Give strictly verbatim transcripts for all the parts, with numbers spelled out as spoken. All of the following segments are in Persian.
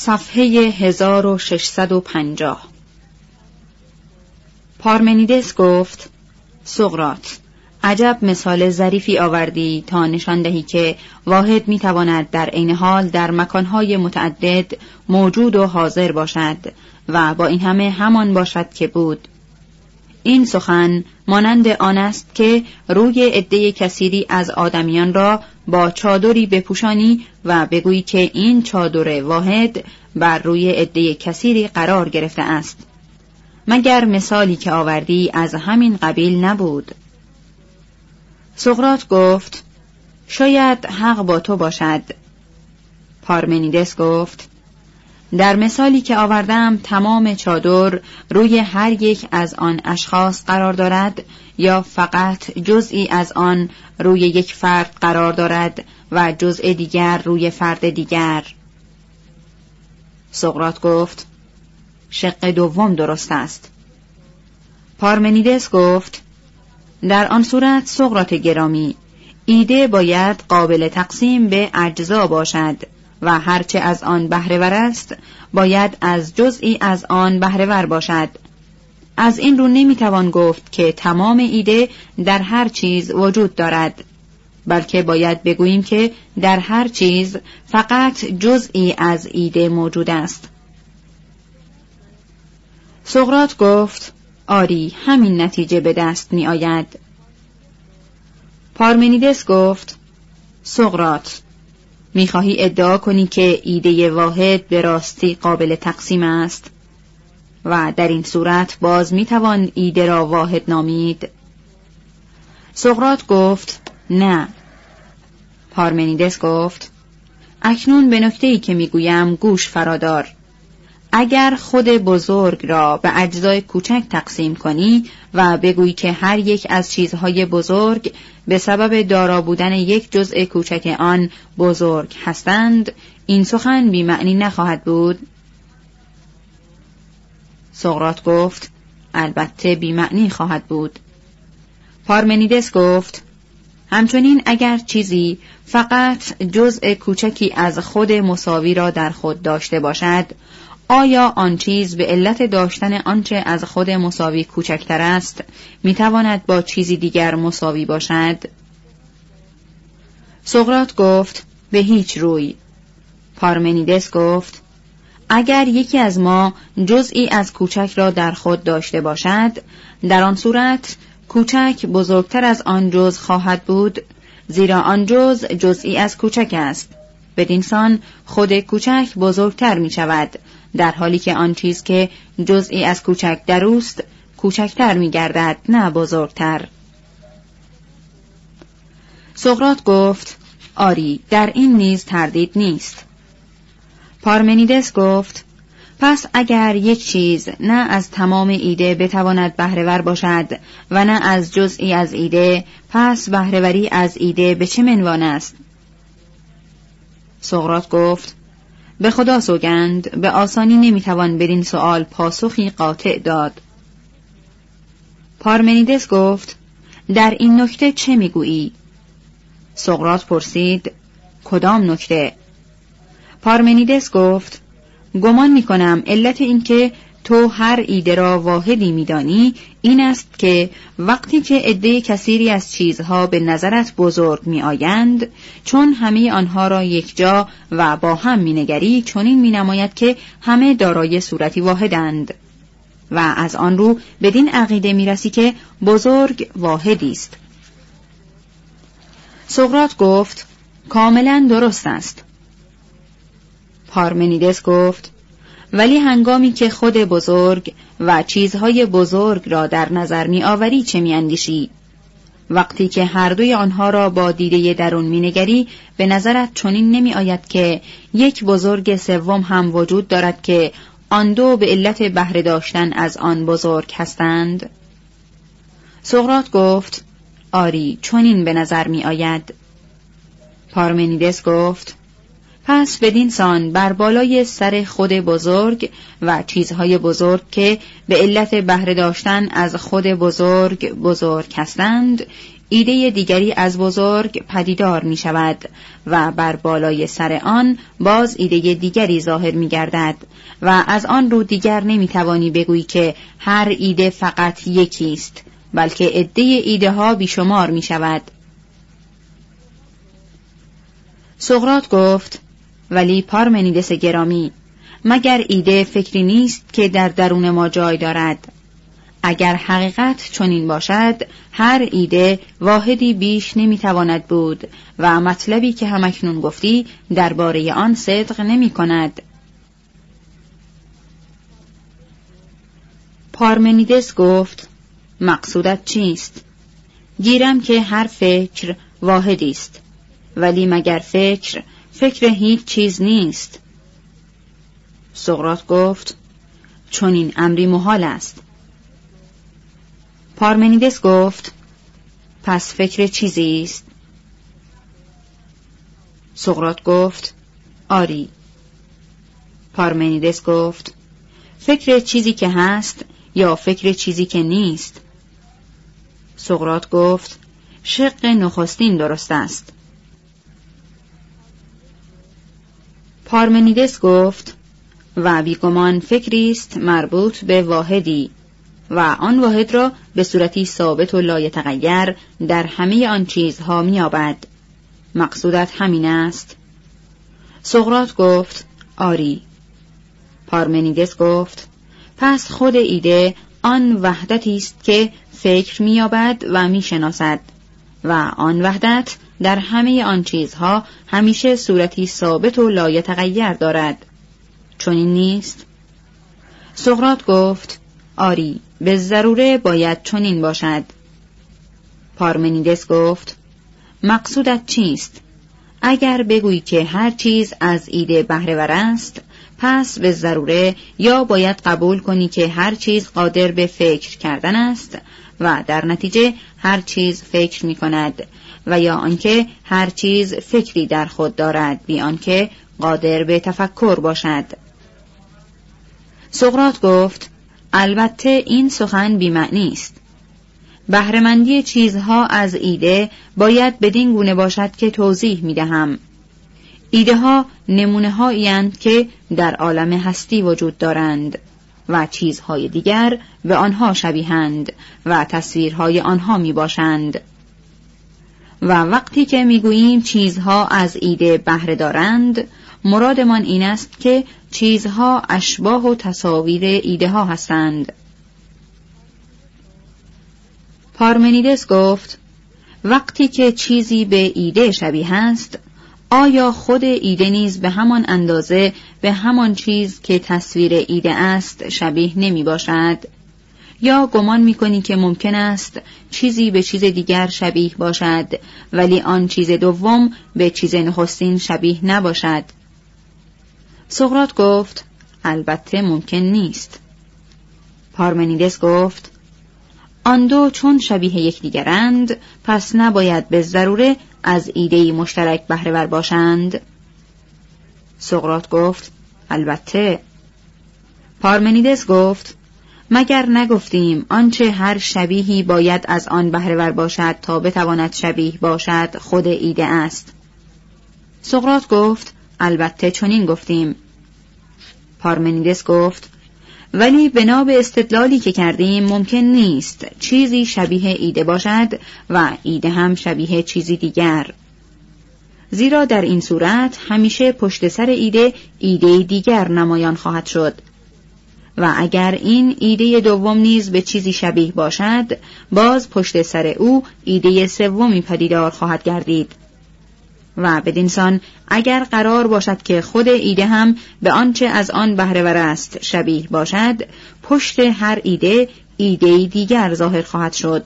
صفحه هزار و ششصد و پنجاه. پارمنیدس گفت: سقراط، عجب مثال ظریفی آوردی تا نشان دهی که واحد میتواند در عین حال در مکانهای متعدد موجود و حاضر باشد و با این همه همان باشد که بود. این سخن مانند آن است که روی عده کثیری از آدمیان را با چادری بپوشانی و بگویی که این چادر واحد بر روی عده کثیری قرار گرفته است. مگر مثالی که آوردی از همین قبیل نبود؟ سقراط گفت: شاید حق با تو باشد. پارمنیدس گفت: در مثالی که آوردم تمام چادر روی هر یک از آن اشخاص قرار دارد یا فقط جزئی از آن روی یک فرد قرار دارد و جزء دیگر روی فرد دیگر؟ سقراط گفت: شق دوم درست است. پارمنیدس گفت: در آن صورت سقراط گرامی، ایده باید قابل تقسیم به اجزا باشد و هرچه از آن بهره‌ور است باید از جزئی از آن بهره‌ور باشد. از این رو نمیتوان گفت که تمام ایده در هر چیز وجود دارد، بلکه باید بگوییم که در هر چیز فقط جزئی از ایده موجود است. سقراط گفت: آری، همین نتیجه به دست می آید. پارمنیدس گفت: سقراط، می خواهی ادعا کنی که ایده واحد به راستی قابل تقسیم است و در این صورت باز می توان ایده را واحد نامید؟ سقراط گفت: نه. پارمنیدس گفت: اکنون به نکته‌ای که می گویم گوش فرادار. اگر خود بزرگ را به اجزای کوچک تقسیم کنی و بگویی که هر یک از چیزهای بزرگ به سبب دارا بودن یک جزء کوچک آن بزرگ هستند، این سخن بی معنی نخواهد بود؟ سقراط گفت: البته بی معنی خواهد بود. پارمنیدس گفت: همچنین اگر چیزی فقط جزء کوچکی از خود مساوی را در خود داشته باشد، آیا آن چیز به علت داشتن آنچه از خود مساوی کوچکتر است میتواند با چیزی دیگر مساوی باشد؟ سقراط گفت: به هیچ روی. پارمنیدس گفت: اگر یکی از ما جزئی از کوچک را در خود داشته باشد، در آن صورت کوچک بزرگتر از آن جزء خواهد بود، زیرا آن جزء جزئی از کوچک است. بدین سان خود کوچک بزرگتر می شود، در حالی که آن چیز که جزئی از کوچک در اوست کوچکتر می گردد، نه بزرگتر. سقراط گفت: آری، در این نیز تردید نیست. پارمنیدس گفت: پس اگر یک چیز نه از تمام ایده بتواند بهره‌ور باشد و نه از جزئی از ایده، پس بهره‌وری از ایده به چه عنوان است؟ سقراط گفت: به خدا سوگند، به آسانی نمیتوان بدین سؤال پاسخی قاطع داد. پارمنیدس گفت: در این نکته چه میگویی؟ سقراط پرسید: کدام نکته؟ پارمنیدس گفت: گمان میکنم علت این که تو هر ایده را واحدی میدانی این است که وقتی که عده کثیری از چیزها به نظرت بزرگ می آیند، چون همه آنها را یک جا و با هم می نگری، چنین می نماید که همه دارای صورتی واحدند و از آن رو بدین عقیده می رسی که بزرگ واحدی است. سقراط گفت: کاملا درست است. پارمنیدس گفت: ولی هنگامی که خود بزرگ و چیزهای بزرگ را در نظر می آوری چه می اندیشی؟ وقتی که هر دوی آنها را با دیده درون می نگری، به نظرت چنین نمی آید که یک بزرگ سوم هم وجود دارد که آن دو به علت بهره داشتن از آن بزرگ هستند؟ سقراط گفت: آری، چنین به نظر می آید. پارمنیدس گفت: پس بدین سان بر بالای سر خود بزرگ و چیزهای بزرگ که به علت بهره داشتن از خود بزرگ بزرگ هستند، ایده دیگری از بزرگ پدیدار می شود و بر بالای سر آن باز ایده دیگری ظاهر می گردد و از آن رو دیگر نمی توانی بگویی که هر ایده فقط یکی است، بلکه عده ایده ها بیشمار می شود. سقراط گفت: ولی پارمنیدس گرامی، مگر ایده فکری نیست که در درون ما جای دارد؟ اگر حقیقت چنین باشد، هر ایده واحدی بیش نمیتواند بود و مطلبی که همکنون گفتی درباره آن صدق نمی کند. پارمنیدس گفت: مقصودت چیست؟ گیرم که هر فکر واحدی است، ولی مگر فکر فکر هیچ چیز نیست؟ سقراط گفت: چنین امری محال است. پارمنیدس گفت: پس فکر چیزی است؟ سقراط گفت: آری. پارمنیدس گفت: فکر چیزی که هست یا فکر چیزی که نیست؟ سقراط گفت: شق نخستین درست است. پارمنیدس گفت: و بیگمان فکری است مربوط به واحدی و آن واحد را به صورتی ثابت و لایتغیر در همه آن چیزها می‌یابد. مقصودت همین است؟ سقراط گفت: آری. پارمنیدس گفت: پس خود ایده آن وحدتی است که فکر می‌یابد و می‌شناسد و آن وحدت در همه آن چیزها همیشه صورتی ثابت و لایتغیر دارد. چنین نیست؟ سقراط گفت: آری، به ضروره باید چنین باشد. پارمنیدس گفت: مقصودت چیست؟ اگر بگویی که هر چیز از ایده بهره ور است، پس به ضروره یا باید قبول کنی که هر چیز قادر به فکر کردن است و در نتیجه هر چیز فکر می کند، و یا آنکه هر چیز فکری در خود دارد بی آنکه قادر به تفکر باشد. سقراط گفت: البته این سخن بی معنی است. بهره‌مندی چیزها از ایده باید بدین گونه باشد که توضیح می دهم. ایده ها نمونه هایی اند که در عالم هستی وجود دارند و چیزهای دیگر به آنها شبیهند و تصویرهای آنها می باشند. و وقتی که می گوییم چیزها از ایده بهره دارند، مرادمان این است که چیزها اشباح و تصاویر ایده ها هستند. پارمنیدس گفت: وقتی که چیزی به ایده شبیه است، آیا خود ایده نیز به همان اندازه به همان چیز که تصویر ایده است شبیه نمی باشد؟ یا گمان می کنی که ممکن است چیزی به چیز دیگر شبیه باشد ولی آن چیز دوم به چیز نخستین شبیه نباشد؟ سقراط گفت: البته ممکن نیست. پارمنیدس گفت: آن دو چون شبیه یکدیگرند، پس نباید به ضروره از ایده‌ای مشترک بهره ور باشند؟ سقراط گفت: البته. پارمنیدس گفت: مگر نگفتیم آنچه هر شبیهی باید از آن بهره ور باشد تا بتواند شبیه باشد خود ایده است؟ سقراط گفت: البته چنین گفتیم. پارمنیدس گفت: ولی بنا به استدلالی که کردیم ممکن نیست چیزی شبیه ایده باشد و ایده هم شبیه چیزی دیگر، زیرا در این صورت همیشه پشت سر ایده ایده دیگر نمایان خواهد شد و اگر این ایده دوم نیز به چیزی شبیه باشد، باز پشت سر او ایده سومی پدیدار خواهد گردید و بدینسان اگر قرار باشد که خود ایده هم به آنچه از آن بهره ور است شبیه باشد، پشت هر ایده ایده دیگر ظاهر خواهد شد.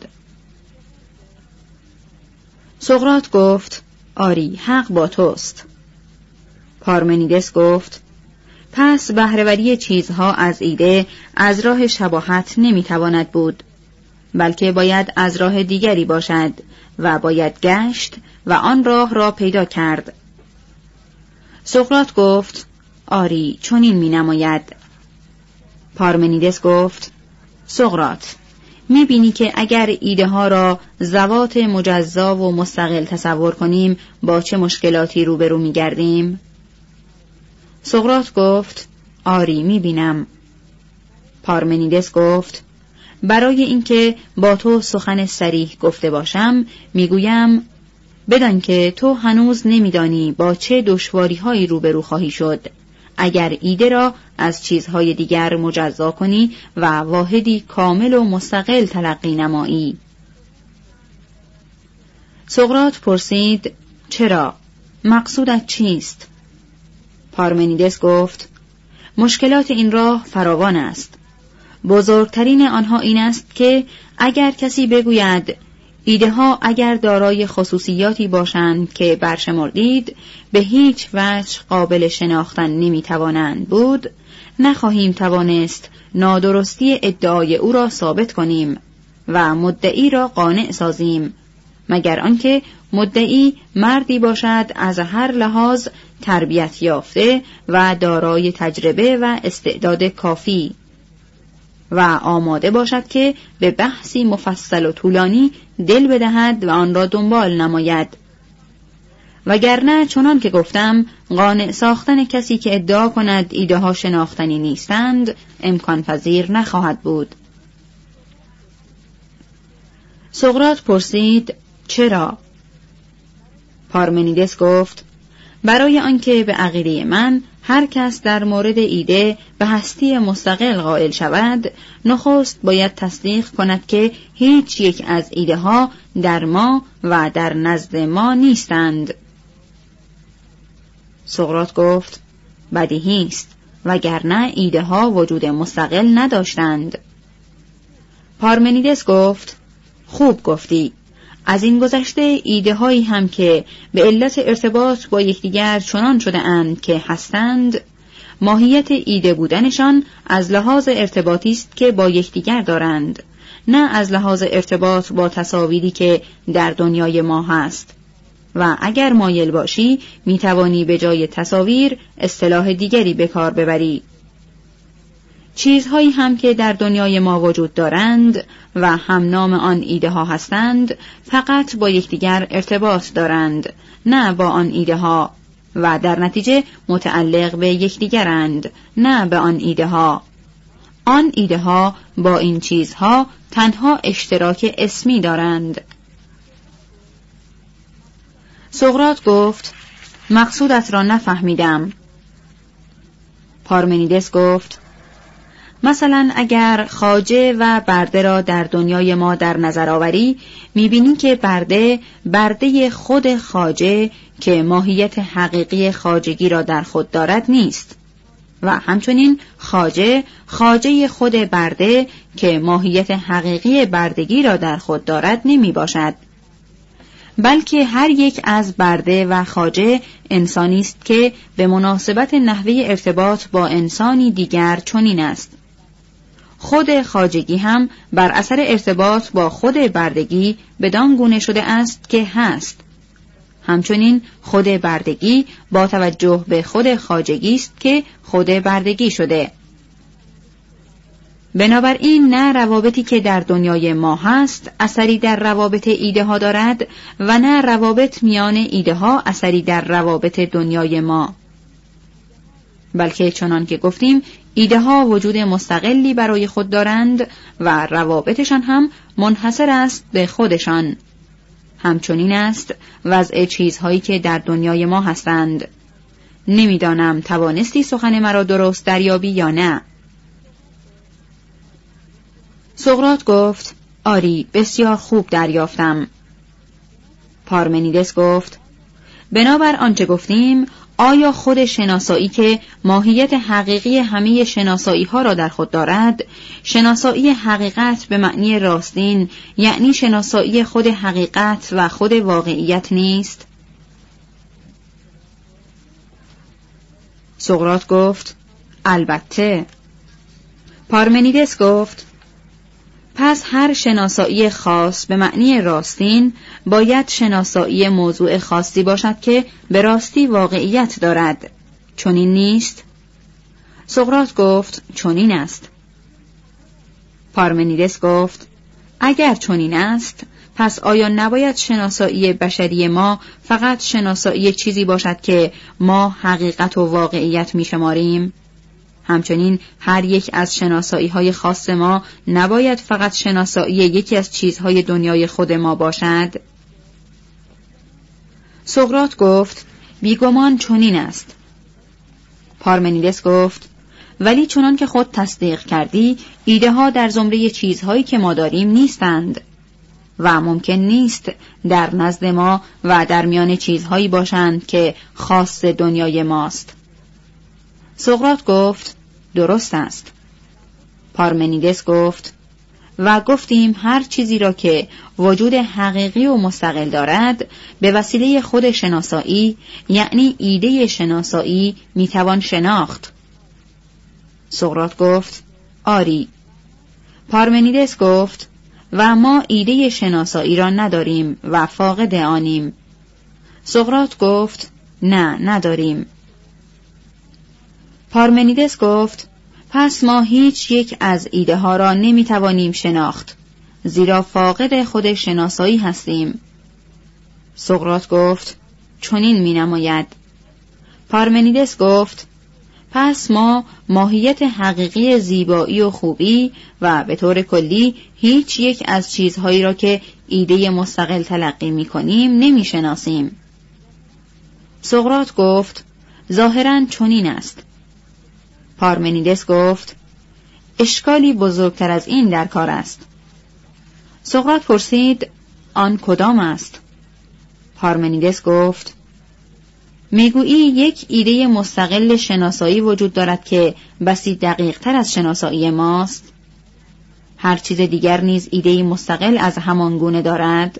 سقراط گفت: آری، حق با توست. پارمنیدس گفت: پس بهره‌وری چیزها از ایده از راه شباهت نمیتواند بود، بلکه باید از راه دیگری باشد و باید گشت و آن راه را پیدا کرد. سقراط گفت: آری، چنین می نماید. پارمنیدس گفت: سقراط، می‌بینی که اگر ایده ها را ذوات مجزا و مستقل تصور کنیم با چه مشکلاتی روبرو می‌گردیم؟ سقراط گفت آری می‌بینم. پارمنیدس گفت برای اینکه با تو سخن صریح گفته باشم میگویم بدان که تو هنوز نمیدانی با چه دشواری‌هایی روبرو خواهی شد اگر ایده را از چیزهای دیگر مجزا کنی و واحدی کامل و مستقل تلقی نمایی. سقراط پرسید چرا؟ مقصودت چیست؟ پارمنیدس گفت مشکلات این راه فراوان است. بزرگترین آنها این است که اگر کسی بگوید ایده ها اگر دارای خصوصیاتی باشند که برشمردید به هیچ وجه قابل شناختن نمی توانند بود، نخواهیم توانست نادرستی ادعای او را ثابت کنیم و مدعی را قانع سازیم، مگر آنکه مدعی مردی باشد از هر لحاظ تربیت یافته و دارای تجربه و استعداد کافی و آماده باشد که به بحثی مفصل و طولانی دل بدهد و آن را دنبال نماید. وگرنه چنان که گفتم قانع ساختن کسی که ادعا کند ایده ها شناختنی نیستند امکان پذیر نخواهد بود. سقراط پرسید چرا؟ پارمنیدس گفت برای آنکه به عقیده من هر کس در مورد ایده به هستی مستقل قائل شود، نخست باید تصدیق کند که هیچ یک از ایده ها در ما و در نزد ما نیستند. سقراط گفت بدیهی است، وگرنه ایده ها وجود مستقل نداشتند. پارمنیدس گفت خوب گفتی. از این گذشته ایده هایی هم که به علت ارتباط با یکدیگر چنان شده اند که هستند، ماهیت ایده بودنشان از لحاظ ارتباطی است که با یکدیگر دارند، نه از لحاظ ارتباط با تصاویری که در دنیای ما هست. و اگر مایل باشی میتوانی به جای تصاویر اصطلاح دیگری به کار ببری. چیزهایی هم که در دنیای ما وجود دارند و هم نام آن ایده ها هستند فقط با یکدیگر ارتباط دارند، نه با آن ایده ها، و در نتیجه متعلق به یکدیگرند، نه به آن ایده ها. آن ایده ها با این چیزها تنها اشتراک اسمی دارند. سقراط گفت مقصودت را نفهمیدم. پارمنیدس گفت مثلا اگر خواجه و برده را در دنیای ما در نظر آوری، می‌بینی که برده برده خود خواجه که ماهیت حقیقی خواجگی را در خود دارد نیست، و همچنین خواجه خواجه خود برده که ماهیت حقیقی بردگی را در خود دارد نمی باشد، بلکه هر یک از برده و خواجه انسانی است که به مناسبت نحوه ارتباط با انسانی دیگر چنین است. خود خواجگی هم بر اثر ارتباط با خود بردگی بدان گونه شده است که هست. همچنین خود بردگی با توجه به خود خواجگی است که خود بردگی شده. بنابراین نه روابطی که در دنیای ما هست اثری در روابط ایده ها دارد و نه روابط میان ایده ها اثری در روابط دنیای ما، بلکه چنان که گفتیم ایده ها وجود مستقلی برای خود دارند و روابطشان هم منحصر است به خودشان. همچنین است وضع چیزهایی که در دنیای ما هستند. نمیدانم توانستی سخن مرا درست دریابی یا نه؟ سقراط گفت آری، بسیار خوب دریافتم. پارمنیدس گفت بنابر آنچه گفتیم، آیا خود شناسایی که ماهیت حقیقی همه شناسایی ها را در خود دارد، شناسایی حقیقت به معنی راستین، یعنی شناسایی خود حقیقت و خود واقعیت نیست؟ سقراط گفت البته. پارمنیدس گفت پس هر شناسایی خاص به معنی راستین باید شناسایی موضوع خاصی باشد که به راستی واقعیت دارد. چنین نیست؟ سقراط گفت چنین است. پارمنیدس گفت اگر چنین است، پس آیا نباید شناسایی بشری ما فقط شناسایی چیزی باشد که ما حقیقت و واقعیت می‌شماریم؟ همچنین هر یک از شناسایی‌های خاص ما نباید فقط شناسایی یکی از چیزهای دنیای خود ما باشد؟ سقراط گفت: بیگمان چنین است. پارمنیدس گفت: ولی چنان که خود تصدیق کردی، ایده ها در زمره چیزهایی که ما داریم نیستند و ممکن نیست در نزد ما و در میان چیزهایی باشند که خاص دنیای ماست. سقراط گفت: درست است. پارمنیدس گفت: و گفتیم هر چیزی را که وجود حقیقی و مستقل دارد به وسیله خود شناسایی، یعنی ایده شناسایی، میتوان شناخت. سقراط گفت: آری. پارمنیدس گفت: و ما ایده شناسایی را نداریم و فاقد آنیم. سقراط گفت: نه، نداریم. پارمنیدس گفت: پس ما هیچ یک از ایده ها را نمی توانیم شناخت، زیرا فاقد خود شناسایی هستیم. سقراط گفت: چنین می نماید. پارمنیدس گفت: پس ما ماهیت حقیقی زیبایی و خوبی و به طور کلی هیچ یک از چیزهایی را که ایده مستقل تلقی می کنیم نمی شناسیم. سقراط گفت: ظاهراً چنین است. پارمنیدس گفت: اشکالی بزرگتر از این در کار است. سقراط پرسید: آن کدام است؟ پارمنیدس گفت: میگویی یک ایده مستقل شناسایی وجود دارد که بسی دقیق تر از شناسایی ماست؟ هر چیز دیگر نیز ایده مستقل از همان گونه دارد؟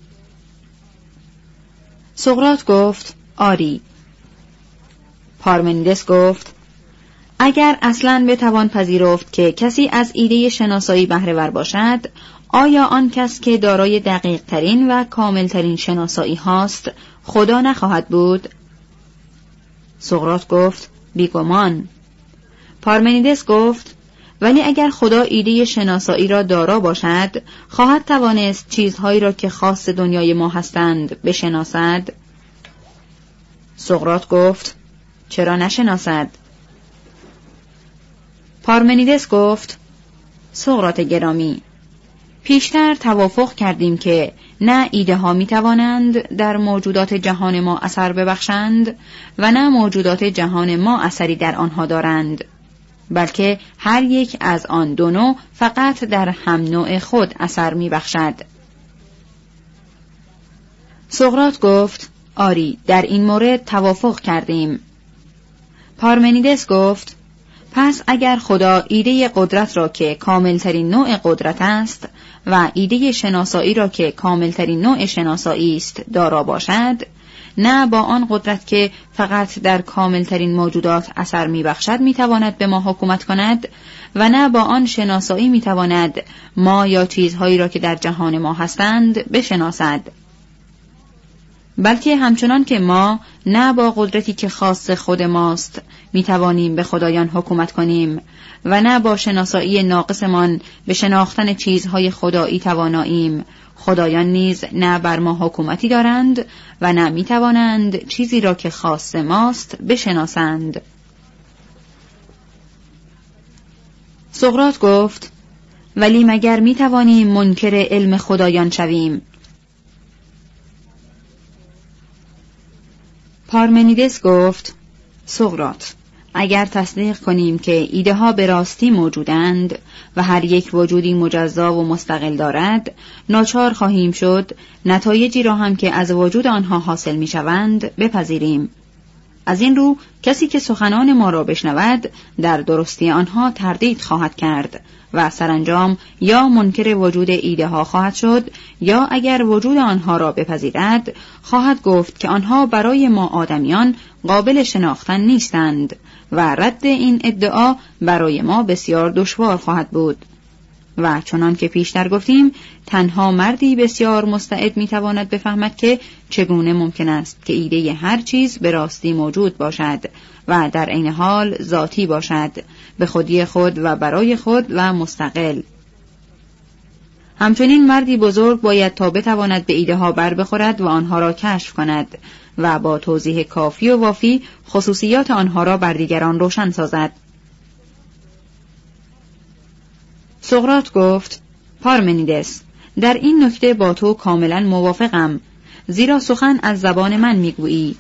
سقراط گفت: آری. پارمنیدس گفت: اگر اصلاً بتوان پذیرفت که کسی از ایده شناسایی بهره ور باشد، آیا آن کس که دارای دقیق ترین و کامل ترین شناسایی هاست خدا نخواهد بود؟ سقراط گفت: بیگمان. پارمنیدس گفت: ولی اگر خدا ایده شناسایی را دارا باشد، خواهد توانست چیزهایی را که خاص دنیای ما هستند بشناسد؟ سقراط گفت: چرا نشناسد؟ پارمنیدس گفت: سقراط گرامی، پیشتر توافق کردیم که نه ایده ها می توانند در موجودات جهان ما اثر ببخشند و نه موجودات جهان ما اثری در آنها دارند، بلکه هر یک از آن دو نوع فقط در هم نوع خود اثر می بخشد. سقراط گفت: آری، در این مورد توافق کردیم. پارمنیدس گفت: پس اگر خدا ایده قدرت را که کاملترین نوع قدرت است و ایده شناسایی را که کاملترین نوع شناسایی است دارا باشد، نه با آن قدرت که فقط در کاملترین موجودات اثر می‌بخشد می‌تواند به ما حکومت کند و نه با آن شناسایی می‌تواند ما یا چیزهایی را که در جهان ما هستند بشناسد، بلکه همچنان که ما نه با قدرتی که خاص خود ماست میتوانیم به خدایان حکومت کنیم و نه با شناسایی ناقصمان به شناختن چیزهای خدایی تواناییم، خدایان نیز نه بر ما حکومتی دارند و نه میتوانند چیزی را که خاص ماست بشناسند. سقراط گفت: ولی مگر میتوانیم منکر علم خدایان شویم؟ پارمنیدس گفت: سقراط، اگر تصدیق کنیم که ایده ها به راستی موجودند و هر یک وجودی مجزا و مستقل دارد، ناچار خواهیم شد نتایجی را هم که از وجود آنها حاصل می شوند بپذیریم. از این رو کسی که سخنان ما را بشنود در درستی آنها تردید خواهد کرد و سرانجام یا منکر وجود ایده ها خواهد شد یا اگر وجود آنها را بپذیرد خواهد گفت که آنها برای ما آدمیان قابل شناختن نیستند و رد این ادعا برای ما بسیار دشوار خواهد بود. و چنان که پیشتر گفتیم، تنها مردی بسیار مستعد میتواند بفهمد که چگونه ممکن است که ایده هر چیز به راستی موجود باشد و در عین حال ذاتی باشد، به خودی خود و برای خود و مستقل. همچنین مردی بزرگ باید تا بتواند به ایده ها بر بخورد و آنها را کشف کند و با توضیح کافی و وافی خصوصیات آنها را بر دیگران روشن سازد. سقراط گفت: پارمنیدس، در این نکته با تو کاملا موافقم، زیرا سخن از زبان من میگویی.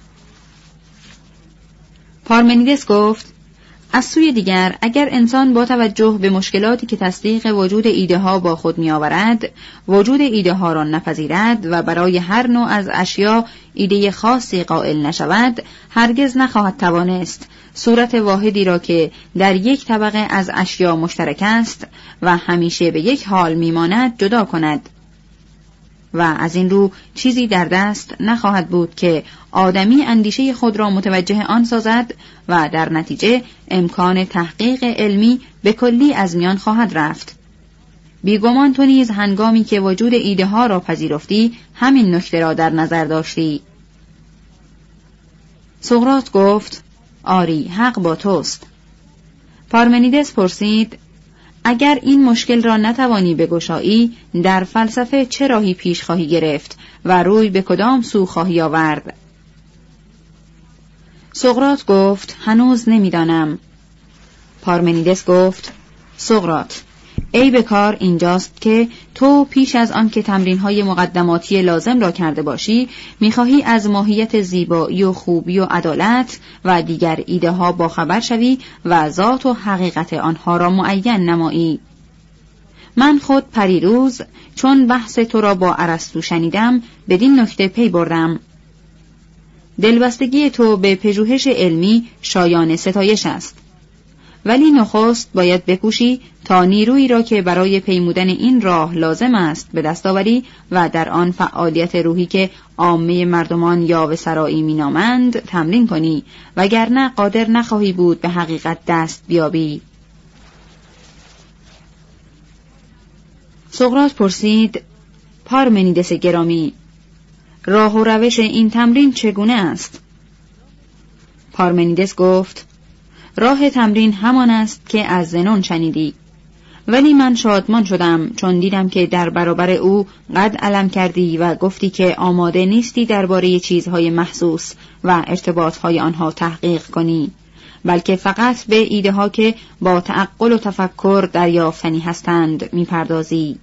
پارمنیدس گفت: از سوی دیگر اگر انسان با توجه به مشکلاتی که تصدیق وجود ایده ها با خود می آورد، وجود ایده ها را نپذیرد و برای هر نوع از اشیا ایده خاصی قائل نشود، هرگز نخواهد توانست صورت واحدی را که در یک طبقه از اشیا مشترک است و همیشه به یک حال میماند جدا کند. و از این رو چیزی در دست نخواهد بود که آدمی اندیشه خود را متوجه آن سازد و در نتیجه امکان تحقیق علمی به کلی از میان خواهد رفت. بیگمان تو نیز هنگامی که وجود ایده ها را پذیرفتی همین نکته را در نظر داشتی. سقراط گفت: آری، حق با توست. پارمنیدس پرسید: اگر این مشکل را نتوانی بگشایی، در فلسفه چه راهی پیش خواهی گرفت و روی به کدام سو خواهی آورد؟ سقراط گفت: هنوز نمیدانم. پارمنیدس گفت: سقراط، عیب کار اینجاست که تو پیش از آن که تمرین‌های مقدماتی لازم را کرده باشی، می‌خواهی از ماهیت زیبایی و خوبی و عدالت و دیگر ایده ها باخبر شوی و ذات و حقیقت آنها را معین نمایی. من خود پریروز چون بحث تو را با ارسطو شنیدم بدین نکته پی بردم. دلبستگی تو به پژوهش علمی شایان ستایش است، ولی نخست باید بکوشی تا نیرویی را که برای پیمودن این راه لازم است به دست آوری و در آن فعالیت روحی که عامه مردمان یاوه سرایی مینامند تمرین کنی، وگرنه قادر نخواهی بود به حقیقت دست بیابی. سقراط پرسید: پارمنیدس گرامی، راه و روش این تمرین چگونه است؟ پارمنیدس گفت: راه تمرین همان است که از زنون شنیدی، ولی من شادمان شدم چون دیدم که در برابر او قد علم کردی و گفتی که آماده نیستی درباره چیزهای محسوس و ارتباطهای آنها تحقیق کنی، بلکه فقط به ایده ها که با تعقل و تفکر دریافتنی هستند میپردازی.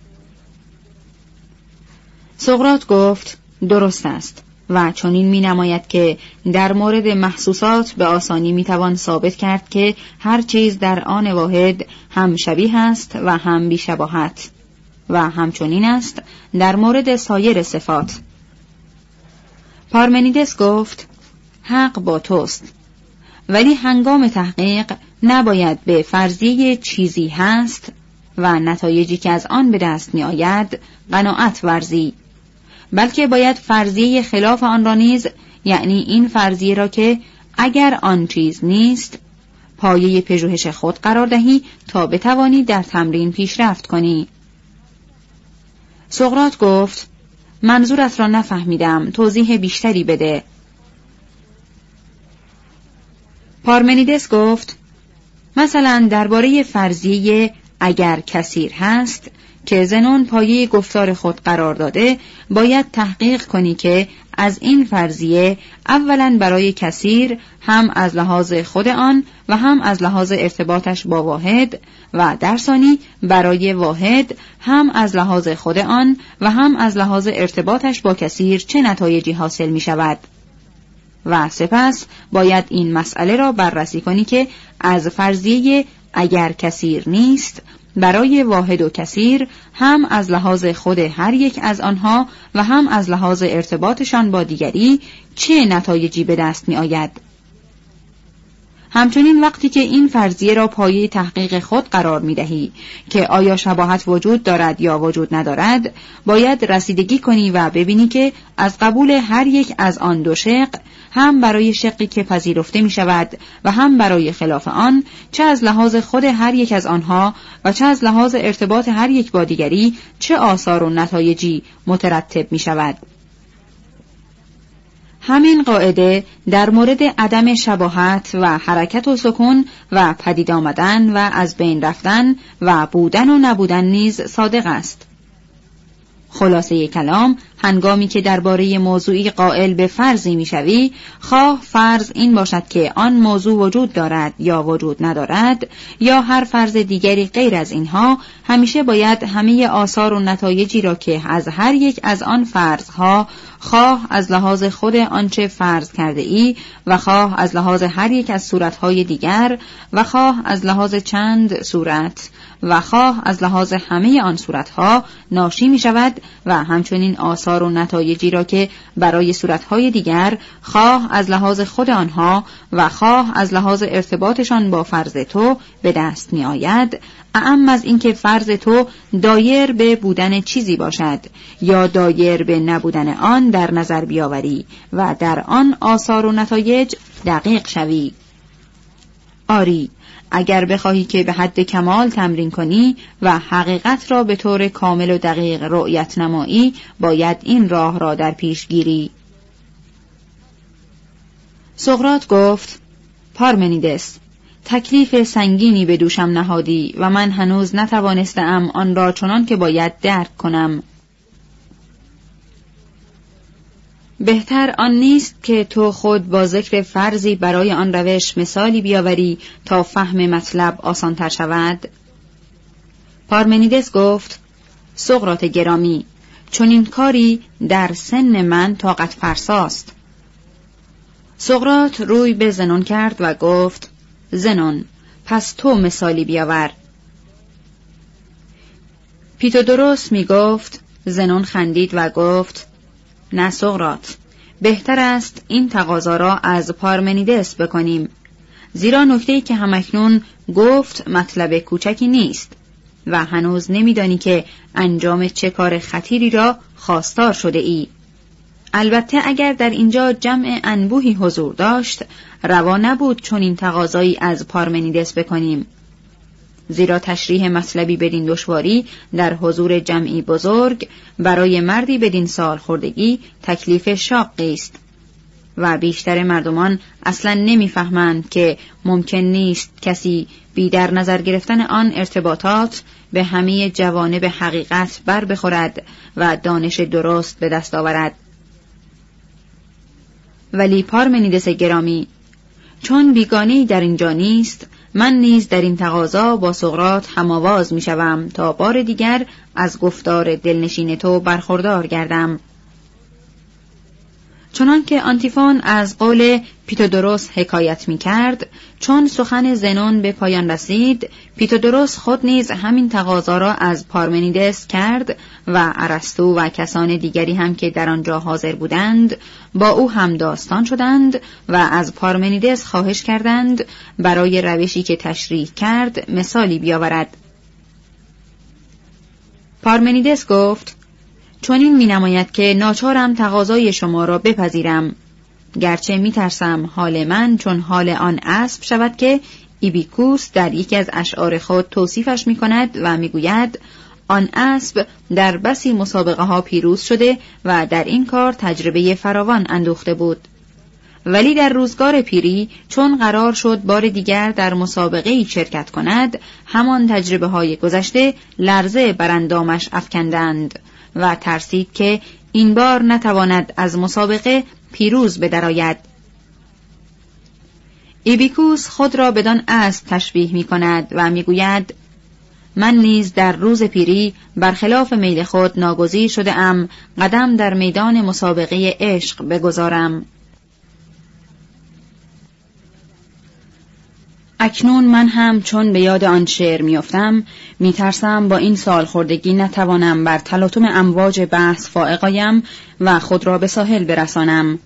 سقراط گفت: درست است و چنین می نماید که در مورد محسوسات به آسانی می توان ثابت کرد که هر چیز در آن واحد هم شبیه است و هم بی‌شباهت، و همچنین است در مورد سایر صفات. پارمنیدس گفت: حق با توست، ولی هنگام تحقیق نباید به فرضیه چیزی هست و نتایجی که از آن به دست می آید قناعت ورزی، بلکه باید فرضیه خلاف آن را نیز، یعنی این فرضیه را که اگر آن چیز نیست، پایه پژوهش خود قرار دهی تا بتوانی در تمرین پیشرفت کنی. سقراط گفت: منظورت را نفهمیدم، توضیح بیشتری بده. پارمنیدس گفت: مثلا درباره فرضیه اگر کثیر هست که زنون پایه گفتار خود قرار داده، باید تحقیق کنی که از این فرضیه اولا برای کثیر هم از لحاظ خود آن و هم از لحاظ ارتباطش با واحد، و در ثانی برای واحد هم از لحاظ خود آن و هم از لحاظ ارتباطش با کثیر چه نتایجی حاصل می شود. و سپس باید این مسئله را بررسی کنی که از فرضیه اگر کثیر نیست برای واحد و کثیر هم از لحاظ خود هر یک از آنها و هم از لحاظ ارتباطشان با دیگری چه نتایجی به دست می آید. همچنین وقتی که این فرضیه را پایه تحقیق خود قرار می دهی که آیا شباهت وجود دارد یا وجود ندارد، باید رسیدگی کنی و ببینی که از قبول هر یک از آن دو شق، هم برای شقی که پذیرفته می شود و هم برای خلاف آن، چه از لحاظ خود هر یک از آنها و چه از لحاظ ارتباط هر یک با دیگری، چه آثار و نتایجی مترتب می شود. همین قاعده در مورد عدم شباهت و حرکت و سکون و پدید آمدن و از بین رفتن و بودن و نبودن نیز صادق است. خلاصه کلام، هنگامی که درباره موضوعی قائل به فرضی میشوی، خواه فرض این باشد که آن موضوع وجود دارد یا وجود ندارد، یا هر فرض دیگری غیر از اینها، همیشه باید همه آثار و نتایجی را که از هر یک از آن فرضها، خواه از لحاظ خود آنچه فرض کرده ای و خواه از لحاظ هر یک از صورتهای دیگر و خواه از لحاظ چند صورت و خواه از لحاظ همه آن صورتها ناشی می شود و همچنین آثار و نتایجی را که برای صورتهای دیگر خواه از لحاظ خود آنها و خواه از لحاظ ارتباطشان با فرض تو به دست می آید، اعم از اینکه فرض تو دایر به بودن چیزی باشد یا دایر به نبودن آن در نظر بیاوری و در آن آثار و نتایج دقیق شوی. آری، اگر بخواهی که به حد کمال تمرین کنی و حقیقت را به طور کامل و دقیق رؤیت نمایی، باید این راه را در پیش گیری. سقراط گفت: پارمنیدس، تکلیف سنگینی به دوشم نهادی و من هنوز نتوانستم آن را چنان که باید درک کنم. بهتر آن نیست که تو خود با ذکر فرضی برای آن روش مثالی بیاوری تا فهم مطلب آسان‌تر شود؟ پارمنیدس گفت: سقراط گرامی، چون این کاری در سن من طاقت فرساست. سقراط روی به زنون کرد و گفت: زنون، پس تو مثالی بیاور. پیتودوروس می گفت. زنون خندید و گفت: نه سقراط، بهتر است این تقاضا را از پارمنیدس بکنیم، زیرا نکته‌ای که همکنون گفت مطلب کوچکی نیست و هنوز نمیدانی که انجام چه کار خطیری را خواستار شده ای. البته اگر در اینجا جمع انبوهی حضور داشت، روا نبود چون این تقاضایی از پارمنیدس بکنیم، زیرا تشریح مطلبی بدین دشواری در حضور جمعی بزرگ برای مردی بدین سال خوردگی تکلیف شاقی است و بیشتر مردمان اصلا نمیفهمند که ممکن نیست کسی بی در نظر گرفتن آن ارتباطات به همه جوانب حقیقت بر بخورد و دانش درست به دست آورد. ولی پارمنیدس گرامی، چون بیگانه‌ای در اینجا نیست، من نیز در این تقاضا با سقراط هم‌آواز می‌شوم تا بار دیگر از گفتار دلنشین تو برخوردار گردم. چنان که آنتیفون از قول پیتودوروس حکایت می‌کرد، چون سخن زنون به پایان رسید، پیتودوروس خود نیز همین تقاضا را از پارمنیدس کرد و ارسطو و کسان دیگری هم که در آنجا حاضر بودند با او هم داستان شدند و از پارمنیدس خواهش کردند برای روشی که تشریح کرد مثالی بیاورد. پارمنیدس گفت: چون این می نماید که ناچارم تقاضای شما را بپذیرم، گرچه می ترسم حال من چون حال آن اسب شود که ایبیکوس در یکی از اشعار خود توصیفش می کند و می گوید: آن اسب در بسی مسابقه ها پیروز شده و در این کار تجربه فراوان اندوخته بود، ولی در روزگار پیری چون قرار شد بار دیگر در مسابقه‌ای شرکت کند، همان تجربه های گذشته لرزه بر اندامش افکندند و ترسید که این بار نتواند از مسابقه پیروز بدرآید. ایبیکوس خود را بدان اسب تشبیه می کند و می گوید: من نیز در روز پیری برخلاف میل خود ناگزیر شده ام قدم در میدان مسابقه عشق بگذارم. اکنون من هم چون به یاد آن شعر میافتم، میترسم با این سال خوردگی نتوانم بر تلاطم امواج بحث فائق آیم و خود را به ساحل برسانم.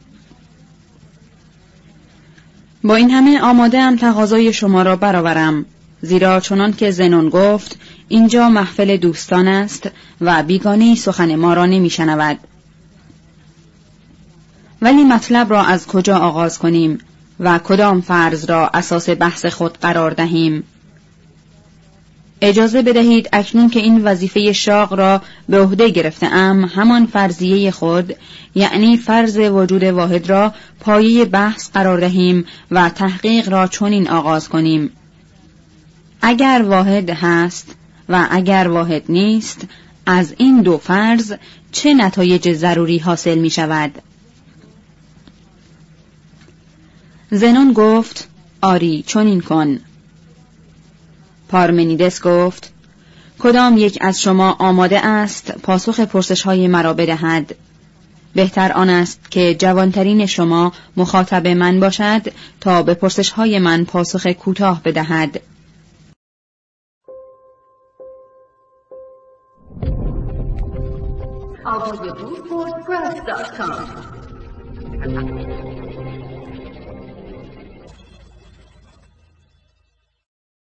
با این همه آماده ام تقاضای شما را برآورم، زیرا چنان که زنون گفت اینجا محفل دوستان است و بیگانه‌ای سخن ما را نمیشنود. ولی مطلب را از کجا آغاز کنیم و کدام فرض را اساس بحث خود قرار دهیم؟ اجازه بدهید اکنون که این وظیفه شاق را به عهده گرفته‌ام، همان فرضیه خود، یعنی فرض وجود واحد را پایه بحث قرار دهیم و تحقیق را چنین آغاز کنیم: اگر واحد هست و اگر واحد نیست، از این دو فرض چه نتایج ضروری حاصل می شود؟ زنون گفت آری چنین کن. پارمنیدس گفت کدام یک از شما آماده است پاسخ پرسش های مرا بدهد؟ بهتر آن است که جوانترین شما مخاطب من باشد تا به پرسش های من پاسخ کوتاه بدهد. audiobook for press dot com